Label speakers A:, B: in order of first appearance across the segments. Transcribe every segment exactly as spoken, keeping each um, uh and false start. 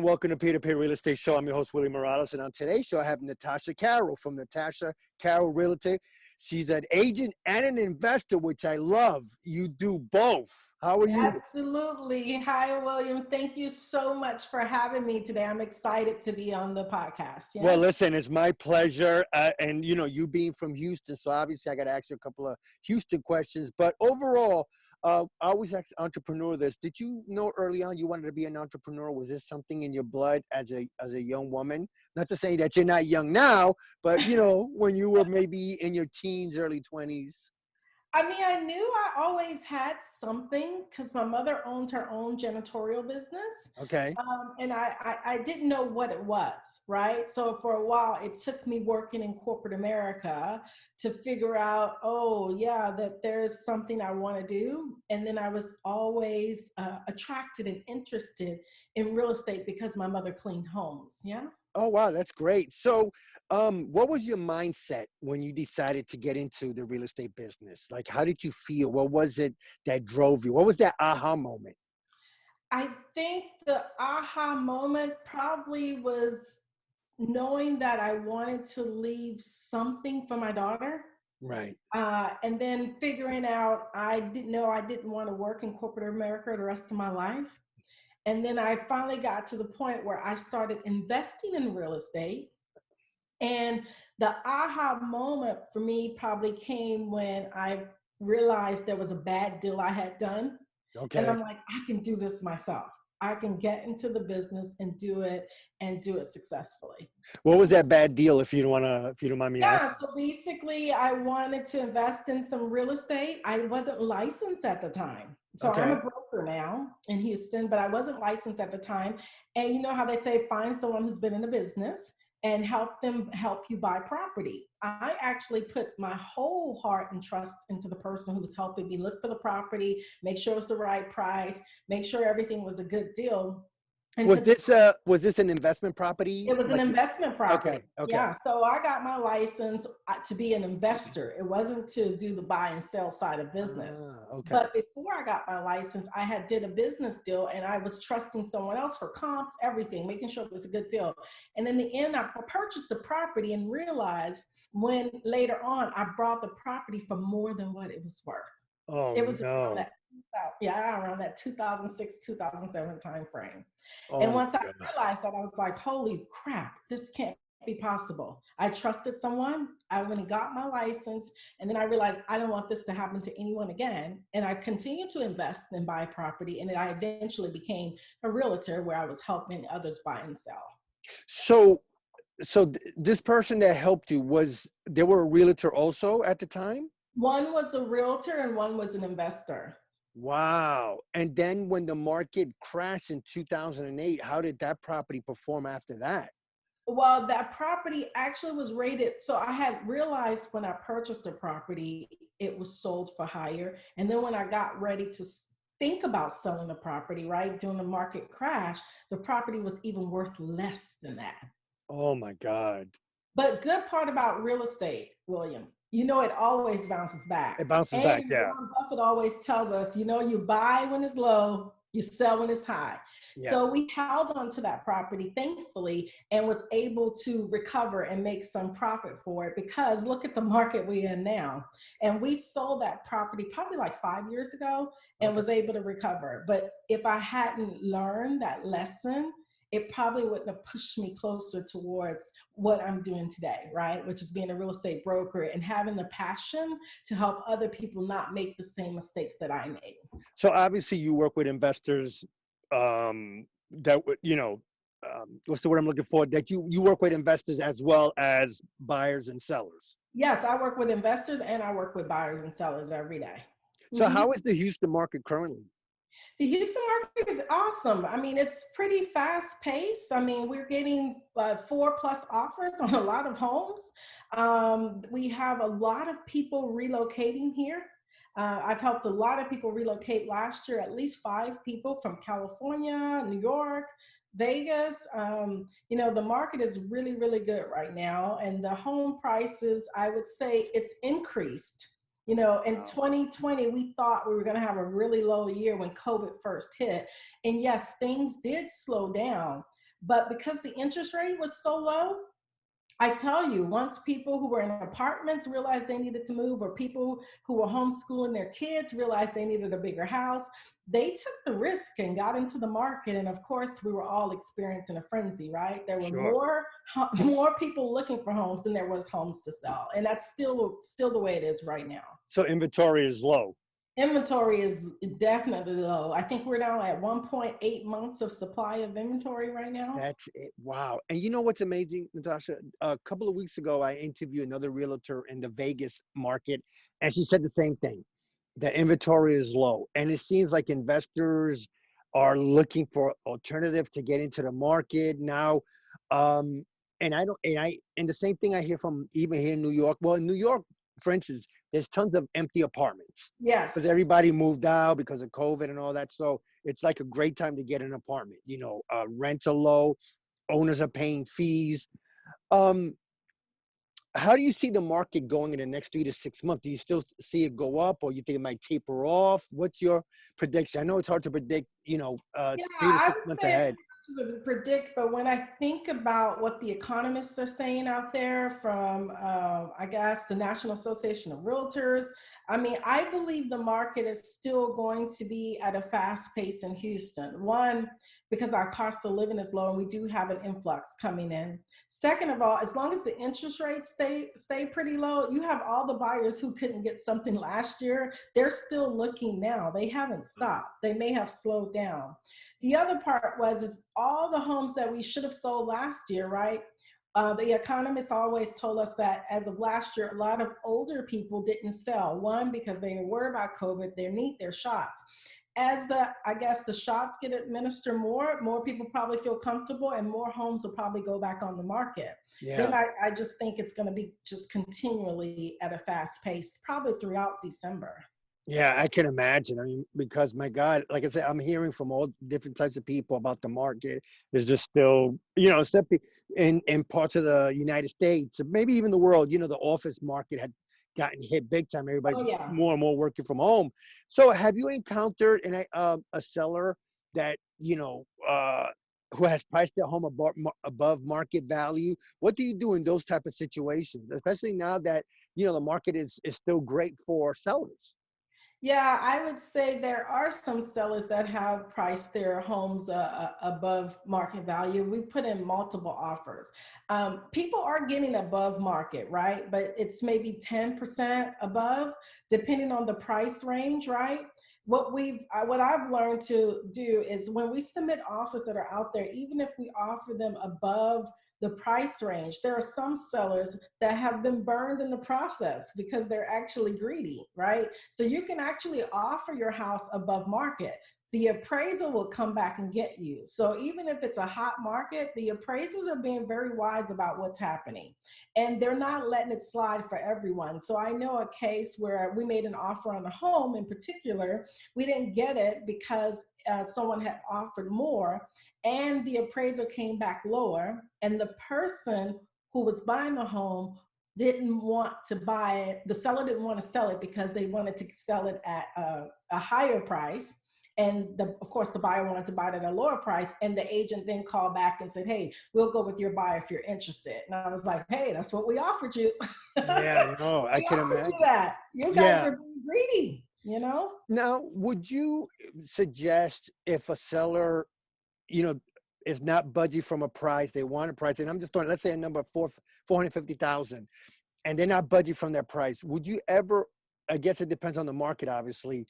A: everyone. Welcome to Peer to Peer Real Estate Show. I'm your host, Willie Morales. And on today's show, I have Natasha Carroll from Natasha Carroll Realty. She's an agent and an investor, which I love. You do both. How are you?
B: Absolutely. Hi, William. Thank you so much for having me today. I'm excited to be on the podcast. Yeah?
A: Well, listen, it's my pleasure. Uh, and, you know, you being from Houston, so obviously I got to ask you a couple of Houston questions. But overall, uh, I always ask entrepreneur this. Did you know early on you wanted to be an entrepreneur? Was this something in your blood as a as a young woman? Not to say that you're not young now, but, you know, when you were maybe in your teens, early twenties.
B: I mean, I knew I always had something because my mother owned her own janitorial business.
A: Okay.
B: Um, and I, I, I didn't know what it was, right? So for a while, it took me working in corporate America to figure out, oh, yeah, that there's something I want to do. And then I was always uh, attracted and interested in real estate because my mother cleaned homes. Yeah.
A: Oh, wow, that's great. So um, what was your mindset when you decided to get into the real estate business? Like, how did you feel? What was it that drove you? What was that aha moment?
B: I think the aha moment probably was knowing that I wanted to leave something for my daughter.
A: Right.
B: Uh, and then figuring out I didn't know I didn't want to work in corporate America the rest of my life. And then I finally got to the point where I started investing in real estate. And the aha moment for me probably came when I realized there was a bad deal I had done. And
A: Okay.
B: I'm like, I can do this myself. I can get into the business and do it and do it successfully.
A: What was that bad deal, if you don't want to, if you don't mind me asking?
B: Yeah, so basically I wanted to invest in some real estate. I wasn't licensed at the time. So I'm a
A: Okay.
B: broker now in Houston, but I wasn't licensed at the time. And you know how they say, find someone who's been in the business and help them help you buy property. I actually put my whole heart and trust into the person who was helping me look for the property, make sure it's the right price, make sure everything was a good deal. And
A: Was
B: to
A: this uh was this an investment property?
B: It was an
A: Like,
B: investment property.
A: okay, okay.
B: Yeah. So I got my license uh, to be an investor. It wasn't to do the buy and sell side of business.
A: Ah, okay.
B: But before I got my license, I had did a business deal and I was trusting someone else for comps, everything, making sure it was a good deal. And in the end, I purchased the property and realized when later on I brought the property for more than what it was worth.
A: Oh
B: It was around
A: no.
B: that, yeah, around that two thousand six, two thousand seven time frame. And
A: Oh my
B: once I
A: God.
B: realized that, I was like, holy crap, this can't be possible. I trusted someone. I went and got my license. And then I realized I don't want this to happen to anyone again. And I continued to invest and buy property. And then I eventually became a realtor where I was helping others buy and sell.
A: So so th- this person that helped you, was they were a realtor also at the time?
B: One was a realtor and one was an investor.
A: Wow. And then when the market crashed in two thousand eight, how did that property perform after that?
B: Well, that property actually was rated. So I had realized when I purchased the property, it was sold for higher. And then when I got ready to s- think about selling the property, right, during the market crash, the property was even worth less than that.
A: Oh my God.
B: But good part about real estate, William, you know, it always bounces back.
A: It bounces back,
B: And
A: yeah.
B: Warren Buffett always tells us, you know, you buy when it's low, you sell when it's high.
A: Yeah.
B: So we held on to that property, thankfully, and was able to recover and make some profit for it because look at the market we're in now. And we sold that property probably like five years ago and
A: Okay.
B: was able to recover. But if I hadn't learned that lesson, it probably wouldn't have pushed me closer towards what I'm doing today, right? Which is being a real estate broker and having the passion to help other people not make the same mistakes that I made.
A: So obviously you work with investors um that would, you know, um, what's the word I'm looking for? That you you work with investors as well as buyers and sellers.
B: Yes, I work with investors and I work with buyers and sellers every day.
A: So
B: Mhm.
A: how is the Houston market currently?
B: The Houston market is awesome. I mean, it's pretty fast paced. I mean, we're getting uh, four plus offers on a lot of homes. Um, we have a lot of people relocating here. Uh, I've helped a lot of people relocate last year, at least five people from California, New York, Vegas. Um, you know, the market is really, really good right now. And the home prices, I would say it's increased. You know, in
A: Wow.
B: twenty twenty, we thought we were going to have a really low year when COVID first hit. And yes, things did slow down. But because the interest rate was so low, I tell you, once people who were in apartments realized they needed to move, or people who were homeschooling their kids realized they needed a bigger house, they took the risk and got into the market. And of course, we were all experiencing a frenzy, right? There were
A: Sure.
B: more more people looking for homes than there was homes to sell, and that's still still the way it is right now.
A: So inventory is low.
B: Inventory is definitely low. I think we're down at one point eight months of supply of inventory right now.
A: That's it. Wow. And you know what's amazing, Natasha? A couple of weeks ago, I interviewed another realtor in the Vegas market, and she said the same thing. The inventory is low, and it seems like investors are looking for alternatives to get into the market now. Um, and I don't, and I, and the same thing I hear from even here in New York. Well, in New York, for instance, there's tons of empty apartments because
B: Yes.
A: everybody moved out because of COVID and all that. So it's like a great time to get an apartment. You know, uh, rents are low, owners are paying fees. Um, how do you see the market going in the next three to six months? Do you still see it go up, or you think it might taper off? What's your prediction? I know it's hard to predict, you know, uh,
B: Yeah,
A: three to
B: I
A: six
B: would
A: months
B: say it's
A: ahead.
B: hard to predict, but when I think about what the economists are saying out there from, uh, I guess, the National Association of Realtors, I mean, I believe the market is still going to be at a fast pace in Houston. One, because our cost of living is low and we do have an influx coming in. Second of all, as long as the interest rates stay stay pretty low, you have all the buyers who couldn't get something last year. They're still looking now. They haven't stopped. They may have slowed down. The other part was is all the homes that we should have sold last year, right? Uh, the economists always told us that as of last year, a lot of older people didn't sell. One, because they were worried about COVID, they need their shots. As the, I guess the shots get administered more, more people probably feel comfortable and more homes will probably go back on the market. Then
A: Yeah.
B: I, I just think it's going to be just continually at a fast pace, probably throughout December.
A: Yeah, I can imagine. I mean, because my God, like I said, I'm hearing from all different types of people about the market. There's just still, you know, except in in parts of the United States, maybe even the world, you know, the office market had gotten hit big time. Everybody's
B: Oh yeah.
A: more and more working from home. So, have you encountered an, a uh, a seller that you know uh, who has priced their home above above market value? What do you do in those type of situations, especially now that you know the market is is still great for sellers?
B: Yeah, I would say there are some sellers that have priced their homes uh, uh, above market value. We put in multiple offers. Um, people are getting above market, right? But it's maybe ten percent above, depending on the price range, right? What we've, uh, what I've learned to do is when we submit offers that are out there, even if we offer them above the price range, there are some sellers that have been burned in the process because they're actually greedy, right? So you can actually offer your house above market. The appraiser will come back and get you. So even if it's a hot market, the appraisers are being very wise about what's happening. And they're not letting it slide for everyone. So I know a case where we made an offer on a home in particular. We didn't get it because uh, someone had offered more and the appraiser came back lower. And the person who was buying the home didn't want to buy it. The seller didn't want to sell it because they wanted to sell it at a, a higher price. And the, of course, the buyer wanted to buy it at a lower price. And the agent then called back and said, hey, we'll go with your buyer if you're interested. And I was like, hey, that's what we offered you. We
A: Yeah, no, I can
B: offered you
A: imagine.
B: that. You guys
A: Yeah.
B: were being greedy, you know?
A: Now, would you suggest if a seller, you know, is not budging from a price, they want a price, and I'm just throwing, let's say a number of four four hundred fifty thousand, and they're not budging from that price, would you ever? I guess it depends on the market, obviously.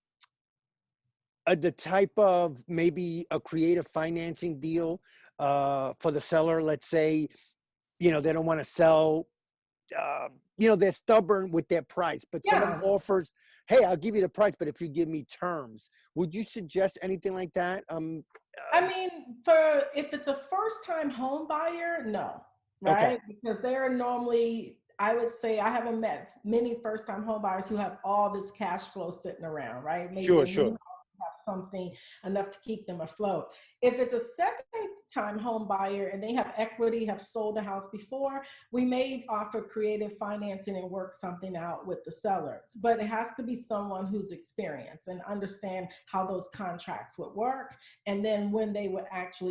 A: Uh, the type of maybe a creative financing deal uh, for the seller. Let's say, you know, they don't want to sell, uh, you know, they're stubborn with their price, but somebody
B: Yeah.
A: offers, hey, I'll give you the price, but if you give me terms, would you suggest anything like that? Um,
B: I
A: uh,
B: mean, for if it's a first time home buyer, no,
A: okay,
B: right? Because they're normally, I would say, I haven't met many first time home buyers who have all this cash flow sitting around, right? Maybe
A: sure,
B: a new
A: sure.
B: house have something enough to keep them afloat. If it's a second time home buyer and they have equity, have sold a house before, we may offer creative financing and work something out with the sellers. But it has to be someone who's experienced and understand how those contracts would work and then when they would actually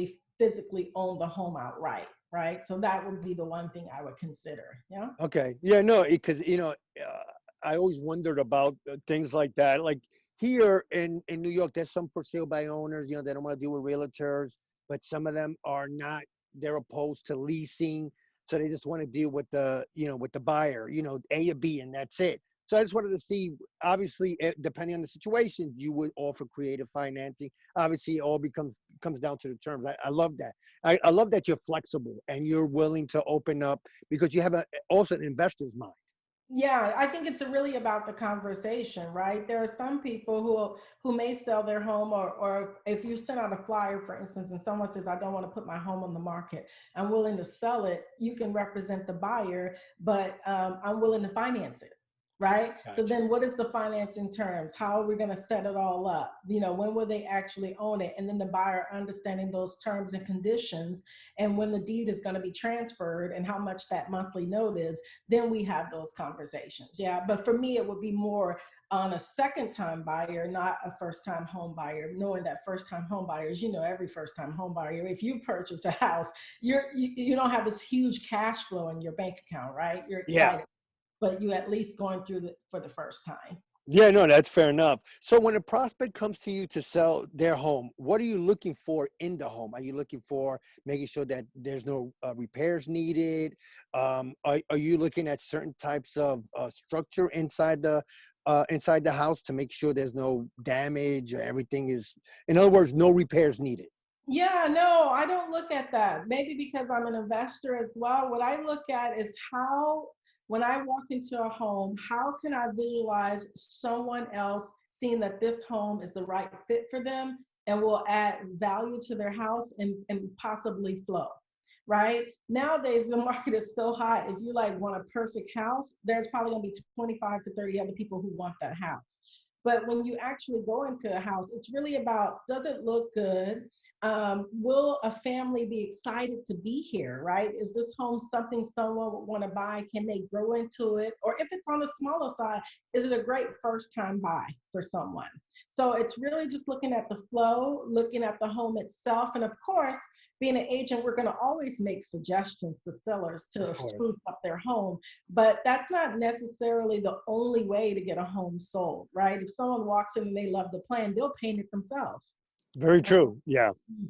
B: physically own the home outright, right? So that would be the one thing I would consider. Yeah.
A: Okay. Yeah, no, because you know, uh, I always wondered about uh, things like that. Like here in in New York, there's some for sale by owners. You know, they don't want to deal with realtors, but some of them are not. They're opposed to leasing, so they just want to deal with the you know with the buyer. You know, A or B, and that's it. So I just wanted to see. Obviously, eh, depending on the situation, you would offer creative financing. Obviously, it all becomes comes down to the terms. I, I love that. I, I love that you're flexible and you're willing to open up because you have a also an investor's mind.
B: Yeah, I think it's really about the conversation, right? There are some people who who may sell their home, or or if you send out a flyer, for instance, and someone says, "I don't want to put my home on the market. I'm willing to sell it." You can represent the buyer, but um, I'm willing to finance it, right? So
A: Gotcha.
B: then, what is the financing terms? How are we going to set it all up? You know, when will they actually own it? And then the buyer understanding those terms and conditions, and when the deed is going to be transferred, and how much that monthly note is, then we have those conversations. Yeah. But for me, it would be more on a second time buyer, not a first time home buyer, knowing that first time home buyers, you know, every first time home buyer, if you purchase a house, you're, you, you don't have this huge cash flow in your bank account, right? You're
A: Yeah.
B: excited, but you at least going through it for the first time.
A: Yeah, no, that's fair enough. So when a prospect comes to you to sell their home, what are you looking for in the home? Are you looking for making sure that there's no uh, repairs needed? Um, are, are you looking at certain types of uh, structure inside the uh, inside the house to make sure there's no damage or everything is, in other words, no repairs needed?
B: Yeah, no, I don't look at that. Maybe because I'm an investor as well. What I look at is how, when I walk into a home, how can I visualize someone else seeing that this home is the right fit for them and will add value to their house and, and possibly flow, right? Nowadays, the market is so hot. If you like want a perfect house, there's probably gonna be twenty-five to thirty other people who want that house. But when you actually go into a house, it's really about, does it look good? Um, will a family be excited to be here, right? Is this home something someone would want to buy? Can they grow into it? Or if it's on the smaller side, is it a great first time buy for someone? So it's really just looking at the flow, looking at the home itself. And of course, being an agent, we're going to always make suggestions to sellers
A: Of
B: to
A: course.
B: spruce up their home, but that's not necessarily the only way to get a home sold, right? If someone walks in and they love the plan, they'll paint it themselves.
A: Very
B: Uh,
A: true. Yeah.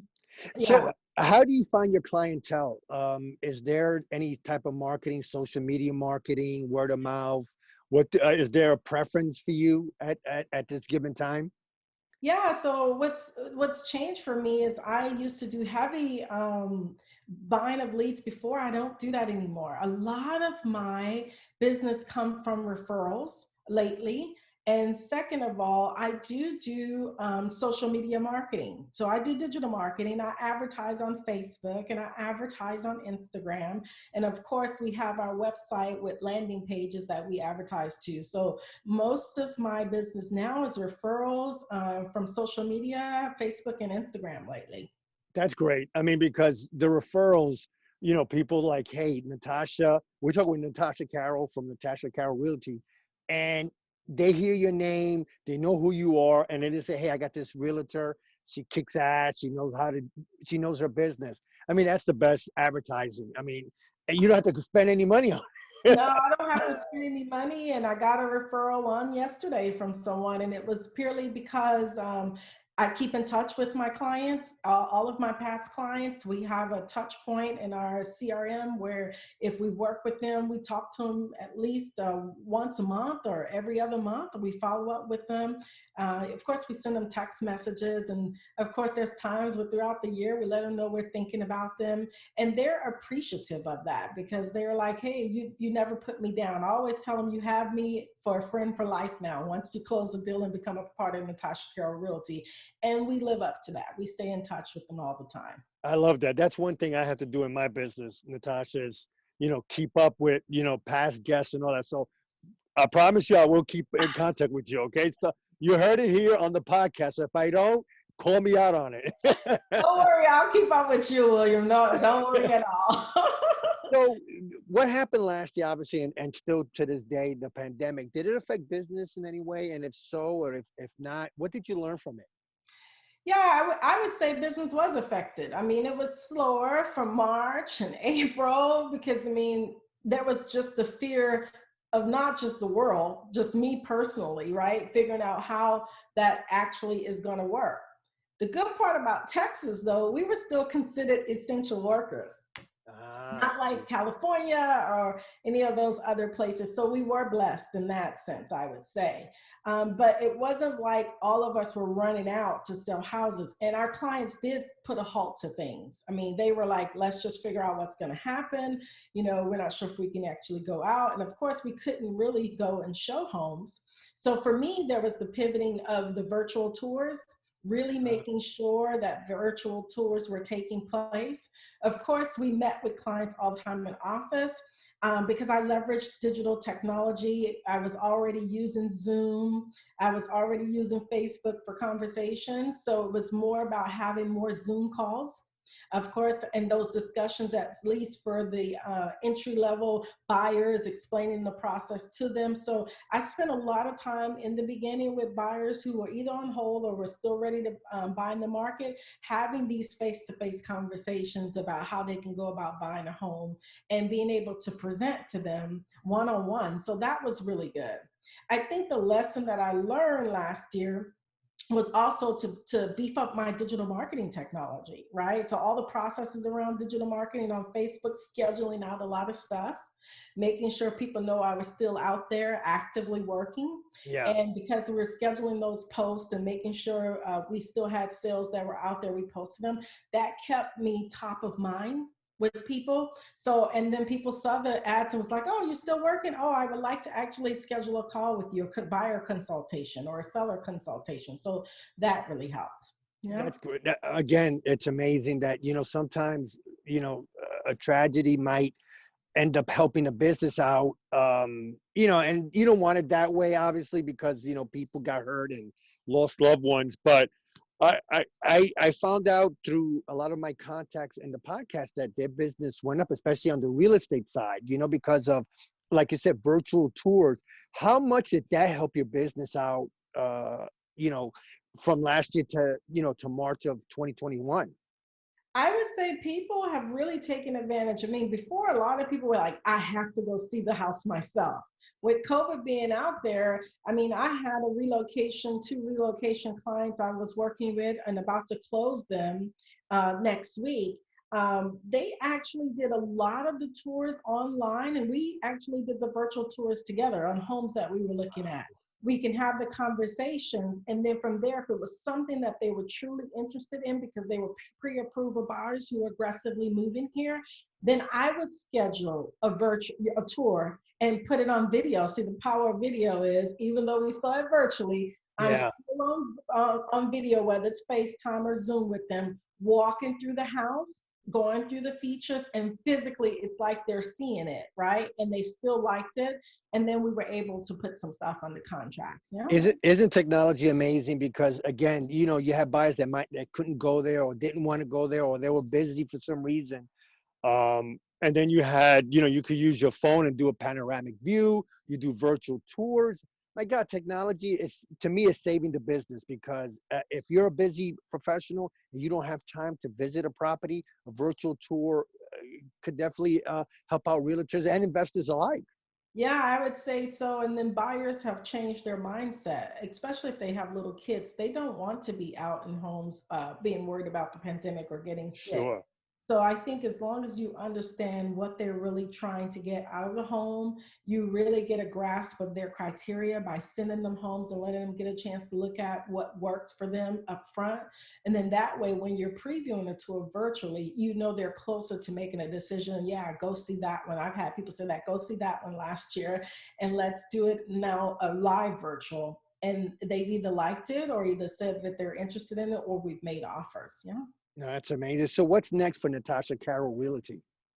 B: yeah.
A: So how do you find your clientele? Um, is there any type of marketing, social media marketing, word of mouth? What uh, is there a preference for you at, at, at this given time?
B: Yeah, so what's what's changed for me is I used to do heavy um, buying of leads before. I don't do that anymore. A lot of my business come from referrals lately. And second of all, I do do um, social media marketing. So I do digital marketing. I advertise on Facebook and I advertise on Instagram. And of course, we have our website with landing pages that we advertise to. So most of my business now is referrals uh, from social media, Facebook and Instagram lately.
A: That's great. I mean, because the referrals, you know, people like, hey, Natasha, we're talking with Natasha Carroll from Natasha Carroll Realty, and they hear your name, they know who you are, and then they say, hey, I got this realtor. She kicks ass. She knows how to, she knows her business. I mean, that's the best advertising. I mean, and you don't have to spend any money on it.
B: No, I don't have to spend any money. And I got a referral on yesterday from someone, and it was purely because um, I keep in touch with my clients, uh, all of my past clients. We have a touch point in our C R M where if we work with them, we talk to them at least uh, once a month or every other month. We follow up with them. Uh, of course, we send them text messages. And of course, there's times where throughout the year, we let them know we're thinking about them, and they're appreciative of that because they're like, hey, you you never put me down. I always tell them, you have me for a friend for life now once you close the deal and become a part of Natasha Carroll Realty. And we live up to that. We stay in touch with them all the time.
A: I love that. That's one thing I have to do in my business, Natasha, is, you know, keep up with, you know, past guests and all that. So I promise you I will keep in contact with you. Okay. So you heard it here on the podcast. If I don't, call me out on it.
B: Don't worry, I'll keep up with you, William. No, don't worry at all.
A: So what happened last year, obviously, and, and still to this day, the pandemic, did it affect business in any way? And if so, or if, if not, what did you learn from it?
B: Yeah, I would I would say business was affected. I mean, it was slower from March and April because I mean, there was just the fear of not just the world, just me personally, right? Figuring out how that actually is going to work. The good part about Texas, though, we were still considered essential workers,
A: Ah,
B: not like California or any of those other places. So we were blessed in that sense, I would say. Um, but it wasn't like all of us were running out to sell houses. And our clients did put a halt to things. I mean, they were like, let's just figure out what's going to happen. You know, we're not sure if we can actually go out. And of course, we couldn't really go and show homes. So for me, there was the pivoting of the virtual tours, really
A: ah,
B: making sure that virtual tours were taking place. Of course, we met with clients all the time in office um, because I leveraged digital technology. I was already using Zoom. I was already using Facebook for conversations. So it was more about having more Zoom calls. Of course, and those discussions, at least for the uh, entry level buyers, explaining the process to them. So I spent a lot of time in the beginning with buyers who were either on hold or were still ready to um, buy in the market, having these face-to-face conversations about how they can go about buying a home and being able to present to them one-on-one. So that was really good. I think the lesson that I learned last year was also to, to beef up my digital marketing technology, right? So all the processes around digital marketing on Facebook, scheduling out a lot of stuff, making sure people know I was still out there actively working.
A: yeah.
B: And because we were scheduling those posts and making sure uh, we still had sales that were out there, we posted them, that kept me top of mind with people. So, and then people saw the ads and was like, oh, you're still working? Oh, I would like to actually schedule a call with you, a buyer consultation or a seller consultation. So that really helped. Yeah.
A: That's good. That- Again, it's amazing that, you know, sometimes, you know, a a tragedy might end up helping a business out. Um, you know, and you don't want it that way, obviously, because, you know, people got hurt and lost loved ones. But I, I, I I found out through a lot of my contacts in the podcast that their business went up, especially on the real estate side, you know, because of, like you said, virtual tours. How much did that help your business out, uh, you know, from last year to, you know, to March of twenty twenty-one?
B: I would say people have really taken advantage. I mean, before a lot of people were like, I have to go see the house myself. With COVID being out there, I mean, I had a relocation, two relocation clients I was working with and about to close them uh, next week. Um, they actually did a lot of the tours online, and we actually did the virtual tours together on homes that we were looking at. We can have the conversations, and then from there, if it was something that they were truly interested in because they were pre-approval buyers who were aggressively moving here, then I would schedule a virtual a tour and put it on video. See, the power of video is, even though we saw it virtually, I'm
A: Yeah.
B: still on, uh, on video, whether it's FaceTime or Zoom with them, walking through the house, going through the features, and physically it's like they're seeing it, right? And they still liked it. And then we were able to put some stuff on the contract. Yeah.
A: Isn't isn't technology amazing? Because again, you know, you have buyers that might that couldn't go there or didn't want to go there or they were busy for some reason. Um, and then you had, you know, you could use your phone and do a panoramic view. You do virtual tours. My God, technology is, to me, is saving the business because uh, if you're a busy professional and you don't have time to visit a property, a virtual tour uh, could definitely uh, help out realtors and investors alike.
B: Yeah, I would say so. And then buyers have changed their mindset, especially if they have little kids. They don't want to be out in homes uh, being worried about the pandemic or getting sick.
A: Sure.
B: So I think as long as you understand what they're really trying to get out of the home, you really get a grasp of their criteria by sending them homes and letting them get a chance to look at what works for them up front. And then that way, when you're previewing a tour virtually, you know they're closer to making a decision. Yeah, go see that one. I've had people say that, go see that one last year, and let's do it now a live virtual. And they've either liked it or either said that they're interested in it or we've made offers. Yeah.
A: No, that's amazing. So what's next for Natasha Carroll Realty?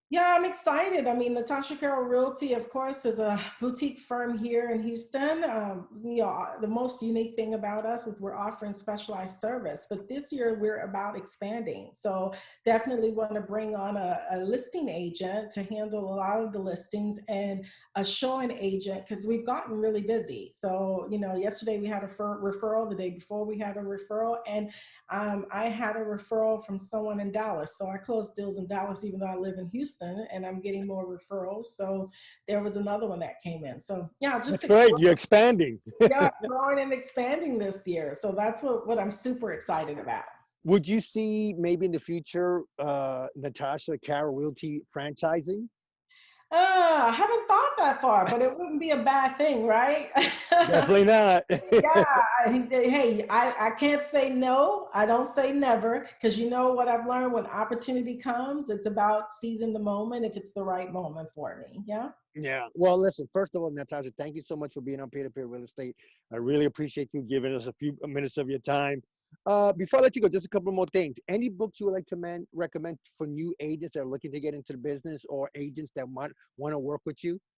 B: Yeah, I'm excited. I mean, Natasha Carroll Realty, of course, is a boutique firm here in Houston. Um, you know, uh, the most unique thing about us is we're offering specialized service, but this year we're about expanding. So definitely want to bring on a, a listing agent to handle a lot of the listings and a showing agent because we've gotten really busy. So, you know, yesterday we had a fir- referral, the day before we had a referral, and um, I had a referral from someone in Dallas. So I closed deals in Dallas, even though I live in Houston, and I'm getting more referrals. So there was another one that came in. So yeah, just
A: That's
B: to,
A: great. You're expanding.
B: yeah, growing and expanding this year. So that's what, what I'm super excited about.
A: Would you see maybe in the future uh, Natasha Carroll Realty franchising?
B: Uh, I haven't thought that far, but it wouldn't be a bad thing, right?
A: Definitely not.
B: Yeah, I, hey, I, I can't say no. I don't say never because you know what I've learned when opportunity comes, it's about seizing the moment if it's the right moment for me. Yeah.
A: Yeah. Well, listen, first of all, Natasha, thank you so much for being on Peer to Peer Real Estate. I really appreciate you giving us a few minutes of your time. Uh, before I let you go, just a couple more things. Any books you would like to man, recommend for new agents that are looking to get into the business or agents that might want to work with you?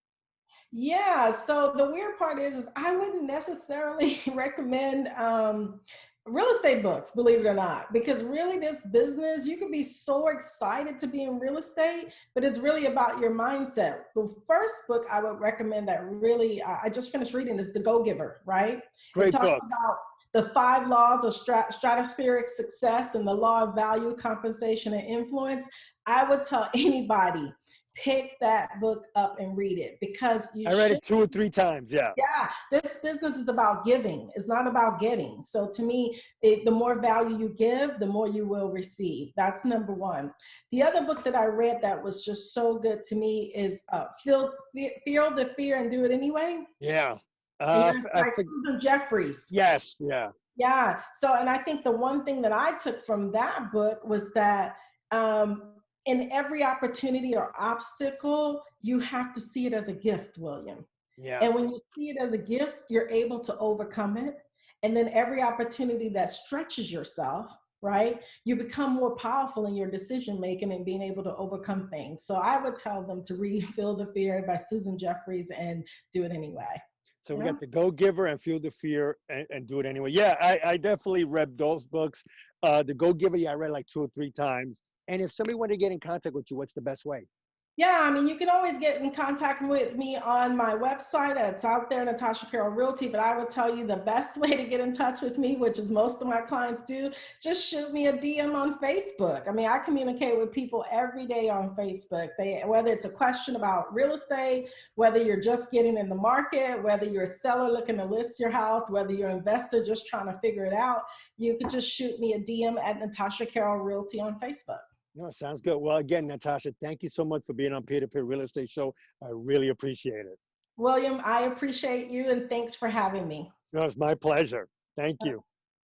B: Yeah. So the weird part is, is I wouldn't necessarily recommend um, real estate books, believe it or not, because really this business, you can be so excited to be in real estate, but it's really about your mindset. The first book I would recommend that really, I I just finished reading is The Go Giver, right? It
A: Great
B: talks
A: book.
B: about the five laws of strat- stratospheric success and the law of value, compensation, and influence. I would tell anybody, pick that book up and read it because you
A: I read
B: should.
A: it two or three times. Yeah.
B: Yeah, this business is about giving. It's not about getting. So to me, it, the more value you give, the more you will receive. That's number one. The other book that I read that was just so good to me is uh, Feel, Feel the Fear and Do It Anyway.
A: Yeah.
B: And
A: Uh,
B: yeah,
A: I
B: by
A: think,
B: Susan Jeffries.
A: yes. Yeah.
B: Yeah. So, and I think the one thing that I took from that book was that um, in every opportunity or obstacle, you have to see it as a gift, William.
A: Yeah.
B: And when you see it as a gift, you're able to overcome it. And then every opportunity that stretches yourself, right, you become more powerful in your decision making and being able to overcome things. So I would tell them to read Feel the Fear by Susan Jeffries and do it anyway.
A: So we
B: Yeah.
A: got the Go Giver and Feel the Fear and, and Do It Anyway. Yeah, I, I definitely read those books. Uh, the Go Giver, yeah, I read like two or three times. And if somebody wanted to get in contact with you, what's the best way?
B: Yeah, I mean, you can always get in contact with me on my website. It's out there, Natasha Carroll Realty. But I would tell you the best way to get in touch with me, which is most of my clients do, just shoot me a D M on Facebook. I mean, I communicate with people every day on Facebook. They, whether it's a question about real estate, whether you're just getting in the market, whether you're a seller looking to list your house, whether you're an investor just trying to figure it out, you could just shoot me a D M at Natasha Carroll Realty on Facebook.
A: No, sounds good. Well, again, Natasha, thank you so much for being on Peer to Peer Real Estate Show. I really appreciate it.
B: William, I appreciate you and thanks for having me.
A: No, it's my pleasure. Thank you.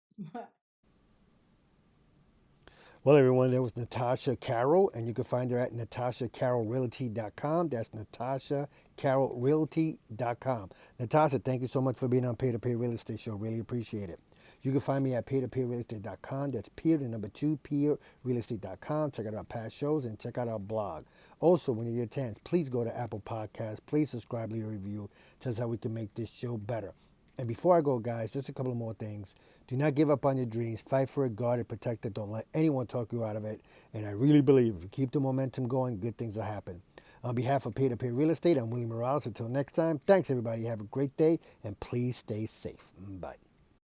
A: Well, everyone, that was Natasha Carroll, and you can find her at natasha carroll realty dot com. That's natasha carroll realty dot com. Natasha, thank you so much for being on Peer to Peer Real Estate Show. Really appreciate it. You can find me at peer to peer real estate dot com. That's peer, the number two, peer real estate dot com. Check out our past shows and check out our blog. Also, when you get a chance, please go to Apple Podcasts. Please subscribe, leave a review. Tell us how we can make this show better. And before I go, guys, just a couple of more things. Do not give up on your dreams. Fight for it, guard it, protect it. Don't let anyone talk you out of it. And I really believe if you keep the momentum going, good things will happen. On behalf of Peer to Peer Real Estate, I'm Willie Morales. Until next time, thanks everybody. Have a great day, and please stay safe. Bye.